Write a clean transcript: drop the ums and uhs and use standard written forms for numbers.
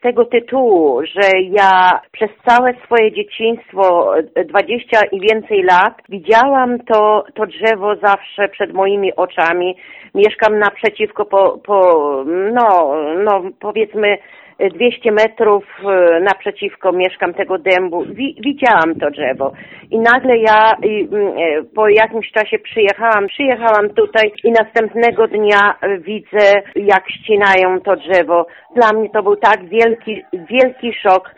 tego tytułu, że ja przez całe swoje dzieciństwo, 20 i więcej lat, widziałam to drzewo zawsze przed moimi oczami. Mieszkam naprzeciwko powiedzmy 200 metrów naprzeciwko mieszkam tego dębu. Widziałam to drzewo. I nagle ja po jakimś czasie przyjechałam tutaj i następnego dnia widzę, jak ścinają to drzewo. Dla mnie to był tak wielki szok.